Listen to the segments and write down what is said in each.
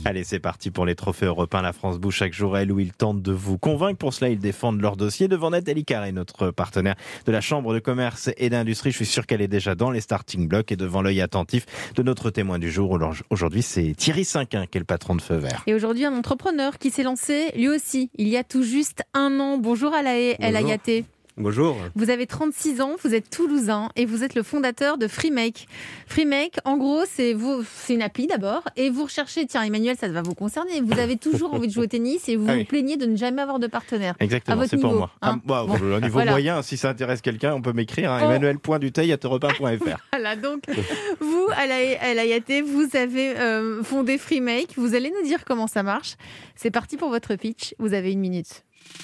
Allez, c'est parti pour les trophées européens. La France bouge chaque jour, elle, où ils tentent de vous convaincre. Pour cela, ils défendent leur dossier devant Nathalie Carré, notre partenaire de la Chambre de commerce et d'industrie. Je suis sûr qu'elle est déjà dans les starting blocks et devant l'œil attentif de notre témoin du jour. Aujourd'hui, c'est Thierry Cinquin qui est le patron de Feu Vert. Et aujourd'hui, un entrepreneur qui s'est lancé, lui aussi, il y a tout juste 1 an. Bonjour Alaé El Ayaté. Bonjour. Vous avez 36 ans, vous êtes toulousain et vous êtes le fondateur de Freemake. Freemake, en gros, c'est une appli d'abord et vous recherchez, tiens Emmanuel, ça va vous concerner, vous avez toujours envie de jouer au tennis et vous vous plaignez de ne jamais avoir de partenaire. Exactement, c'est niveau, pour moi. Hein au niveau moyen, si ça intéresse quelqu'un, on peut m'écrire emmanuel.duteil@europain.fr. Voilà, donc vous, Alaé El Ayaté, vous avez fondé Freemake, vous allez nous dire comment ça marche. C'est parti pour votre pitch, vous avez 1 minute.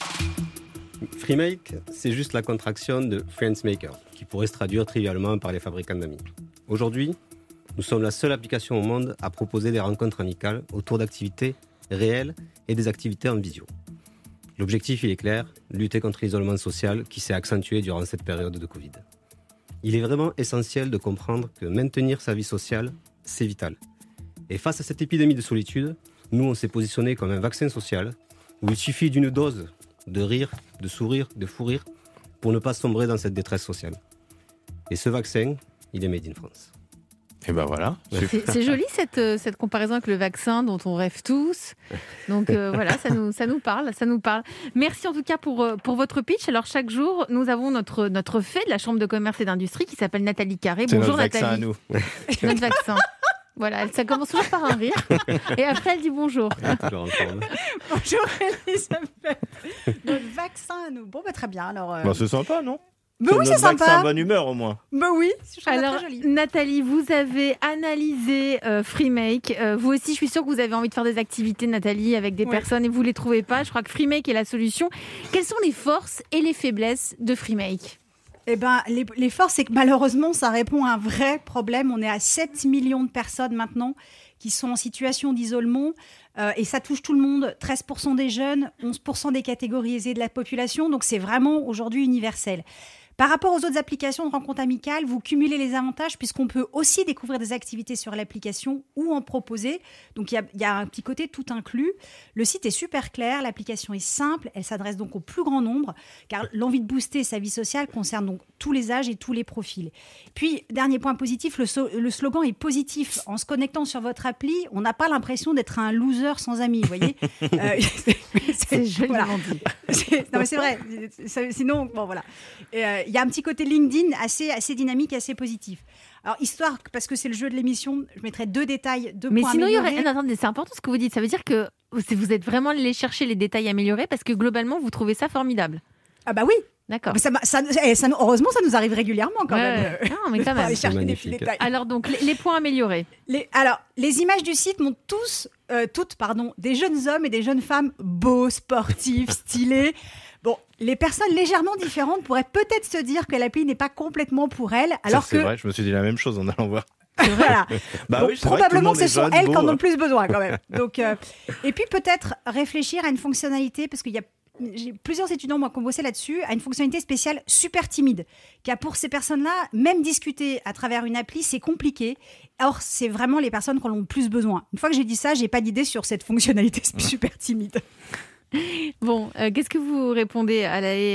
Freemake, c'est juste la contraction de Friendsmaker, qui pourrait se traduire trivialement par les fabricants d'amis. Aujourd'hui, nous sommes la seule application au monde à proposer des rencontres amicales autour d'activités réelles et des activités en visio. L'objectif, il est clair, lutter contre l'isolement social qui s'est accentué durant cette période de Covid. Il est vraiment essentiel de comprendre que maintenir sa vie sociale, c'est vital. Et face à cette épidémie de solitude, nous, on s'est positionné comme un vaccin social où il suffit d'une dose de rire, de sourire, de fou rire, pour ne pas sombrer dans cette détresse sociale. Et ce vaccin, il est made in France. Et ben voilà. C'est joli cette comparaison avec le vaccin dont on rêve tous. Donc voilà, ça nous parle. Merci en tout cas pour votre pitch. Alors chaque jour, nous avons notre fée de la Chambre de commerce et d'industrie qui s'appelle Nathalie Carré. C'est Bonjour notre vaccin Nathalie. à nous. Notre vaccin. Voilà, ça commence toujours par un rire et après elle dit bonjour. Toujours en forme. Bonjour Elisabeth. Notre vaccin à nous. Bon, très bien. Alors, C'est sympa, non? oui, c'est vaccin sympa. à bonne humeur au moins. Oui, je trouve ça Alors très joli. Nathalie, vous avez analysé Freemake. Vous aussi, je suis sûre que vous avez envie de faire des activités, Nathalie, avec des personnes et vous les trouvez pas. Je crois que Freemake est la solution. Quelles sont les forces et les faiblesses de Freemake ? Eh ben, les forces, c'est que malheureusement, ça répond à un vrai problème. On est à 7 millions de personnes maintenant qui sont en situation d'isolement et ça touche tout le monde. 13% des jeunes, 11% des catégories aisées de la population. Donc, c'est vraiment aujourd'hui universel. Par rapport aux autres applications de rencontres amicales, vous cumulez les avantages puisqu'on peut aussi découvrir des activités sur l'application ou en proposer. Donc, il y a un petit côté tout inclus. Le site est super clair, l'application est simple, elle s'adresse donc au plus grand nombre car l'envie de booster sa vie sociale concerne donc tous les âges et tous les profils. Puis, dernier point positif, le slogan est positif. En se connectant sur votre appli, on n'a pas l'impression d'être un loser sans amis, vous voyez. C'est joliment dit. Non, mais c'est vrai. Sinon, bon, voilà. Il y a un petit côté LinkedIn assez dynamique, assez positif. Alors, parce que c'est le jeu de l'émission, je mettrai 2 détails, 2 points Mais sinon, il y améliorés. aurait... Attendez, c'est important ce que vous dites. Ça veut dire que vous êtes vraiment allé chercher les détails améliorés parce que globalement, vous trouvez ça formidable. Ah bah oui. D'accord. Heureusement, ça nous arrive régulièrement quand même. Non, mais quand même. Aller chercher des Magnifique. petits détails. Alors donc, les points améliorés. Les images du site montrent toutes, des jeunes hommes et des jeunes femmes beaux, sportifs, stylés. Bon, les personnes légèrement différentes pourraient peut-être se dire que l'appli n'est pas complètement pour elles, alors C'est que vrai, je me suis dit la même chose en allant voir. voilà. Bah oui, c'est vrai que tout le Probablement monde que ce est sont jeune, elles beau, qui en ont hein. le plus besoin quand même. Donc, et puis peut-être réfléchir à une fonctionnalité, parce qu'il y a j'ai plusieurs étudiants moi qui ont bossé là-dessus, à une fonctionnalité spéciale super timide, car pour ces personnes-là, même discuter à travers une appli, c'est compliqué. Or, c'est vraiment les personnes qui en ont le plus besoin. Une fois que j'ai dit ça, j'ai pas d'idée sur cette fonctionnalité super timide. Bon, qu'est-ce que vous répondez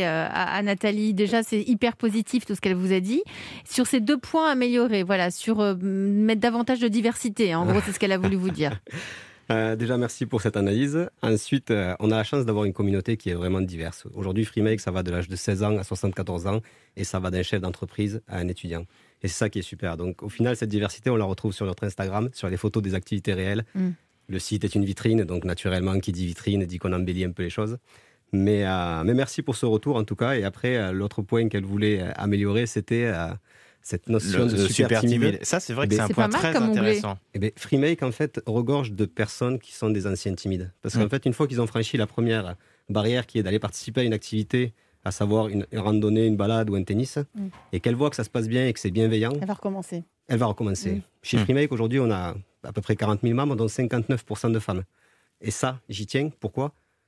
à Nathalie ? Déjà, c'est hyper positif tout ce qu'elle vous a dit. Sur ces 2 points améliorés, voilà, sur mettre davantage de diversité, hein, en gros, c'est ce qu'elle a voulu vous dire. Déjà, merci pour cette analyse. Ensuite, on a la chance d'avoir une communauté qui est vraiment diverse. Aujourd'hui, Freemake, ça va de l'âge de 16 ans à 74 ans et ça va d'un chef d'entreprise à un étudiant. Et c'est ça qui est super. Donc, au final, cette diversité, on la retrouve sur notre Instagram, sur les photos des activités réelles. Le site est une vitrine, donc naturellement, qui dit vitrine, dit qu'on embellit un peu les choses. Mais merci pour ce retour, en tout cas. Et après, l'autre point qu'elle voulait améliorer, c'était cette notion de super timide. Ça, c'est vrai que Eh c'est un c'est point pas mal très comme onglet. intéressant. Eh bien, Freemake, en fait, regorge de personnes qui sont des anciens timides. Parce qu'en fait, une fois qu'ils ont franchi la première barrière qui est d'aller participer à une activité, à savoir une randonnée, une balade ou un tennis, et qu'elle voit que ça se passe bien et que c'est bienveillant, Elle va recommencer. elle va recommencer. Chez Freemake, aujourd'hui, on a à peu près 40 000 membres, dont 59% de femmes. Et ça, j'y tiens. Pourquoi ?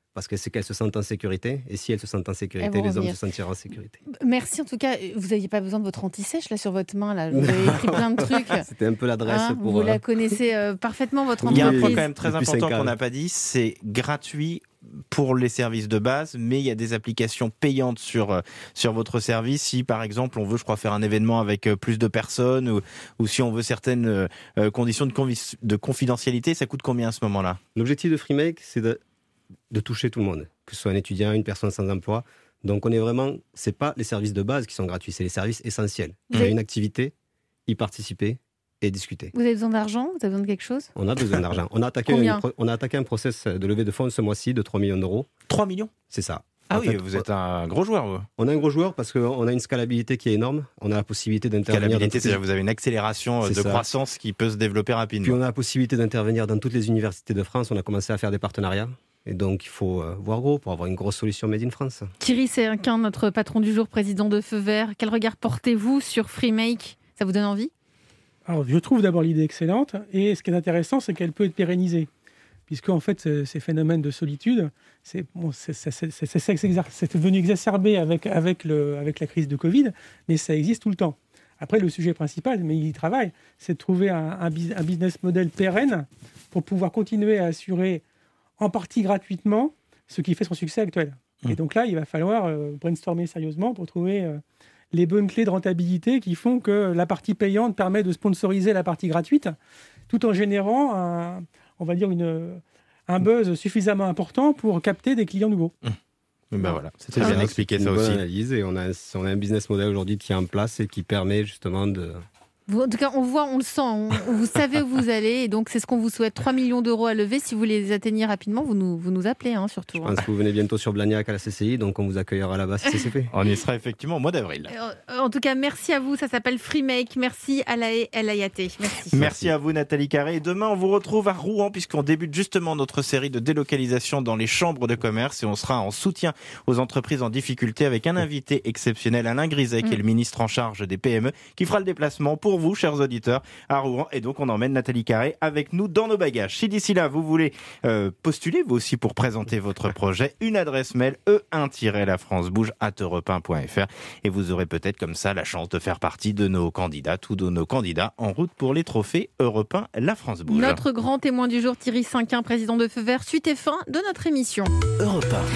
parce que c'est qu'elles se sentent en sécurité. Et si elles se sentent en sécurité, les hommes se sentiront en sécurité. Merci en tout cas. Vous n'aviez pas besoin de votre anti-sèche là sur votre main. Là. Vous avez écrit plein de trucs. C'était un peu l'adresse pour... Vous la connaissez parfaitement, votre Il y a entreprise. un point quand même très important qu'on n'a pas dit, c'est gratuit pour les services de base, mais il y a des applications payantes sur votre service. Si par exemple on veut, je crois, faire un événement avec plus de personnes ou si on veut certaines conditions de confidentialité, ça coûte combien à ce moment-là ? L'objectif de FreeMake, c'est de toucher tout le monde, que ce soit un étudiant, une personne sans emploi. Donc on est vraiment, c'est pas les services de base qui sont gratuits, c'est les services essentiels. Il y a une activité, y participer et discuter. Vous avez besoin d'argent ? Vous avez besoin de quelque chose ? On a besoin d'argent. On a attaqué un process de levée de fonds ce mois-ci de 3 millions d'euros. 3 millions ? C'est ça. Ah oui, vous êtes un gros joueur, vous. On est un gros joueur parce qu'on a une scalabilité qui est énorme. On a la possibilité d'intervenir. Scalabilité, c'est-à-dire que vous avez une accélération de croissance qui peut se développer rapidement. Puis on a la possibilité d'intervenir dans toutes les universités de France. On a commencé à faire des partenariats. Et donc, il faut voir gros pour avoir une grosse solution made in France. Thierry Séhinquin, notre patron du jour, président de Feu Vert. Quel regard portez-vous sur FreeMake ? Ça vous donne envie ? Alors, je trouve d'abord l'idée excellente. Et ce qui est intéressant, c'est qu'elle peut être pérennisée. Puisque, en fait, ces phénomènes de solitude, c'est venu exacerber avec la crise de Covid, mais ça existe tout le temps. Après, le sujet principal, mais il y travaille, c'est de trouver un business model pérenne pour pouvoir continuer à assurer en partie gratuitement ce qui fait son succès actuel. Et donc là, il va falloir brainstormer sérieusement pour trouver les bonnes clés de rentabilité qui font que la partie payante permet de sponsoriser la partie gratuite, tout en générant un buzz suffisamment important pour capter des clients nouveaux. Ben voilà, c'était bien expliqué ça aussi. Analyse et on a un business model aujourd'hui qui est en place et qui permet justement de... En tout cas, on voit, on le sent, vous savez où vous allez, et donc c'est ce qu'on vous souhaite. 3 millions d'euros à lever, si vous les atteignez rapidement, vous nous appelez, surtout. Je pense que vous venez bientôt sur Blagnac à la CCI, donc on vous accueillera là-bas si c'est fait. On y sera effectivement au mois d'avril. En tout cas, merci à vous, ça s'appelle FreeMake, merci à la Ayaté. Merci à vous Nathalie Carré, et demain on vous retrouve à Rouen, puisqu'on débute justement notre série de délocalisation dans les chambres de commerce, et on sera en soutien aux entreprises en difficulté avec un invité exceptionnel, Alain Griset, qui est le ministre en charge des PME, qui fera le déplacement pour vous, chers auditeurs, à Rouen. Et donc, on emmène Nathalie Carré avec nous dans nos bagages. Si d'ici là, vous voulez postuler, vous aussi, pour présenter votre projet, une adresse mail e1-lafrancebouge@europe1.fr, et vous aurez peut-être comme ça la chance de faire partie de nos candidates ou de nos candidats en route pour les trophées Europe 1 La France Bouge. Notre grand témoin du jour, Thierry Séhinquin, président de Feu Vert, suite et fin de notre émission. Europe 1.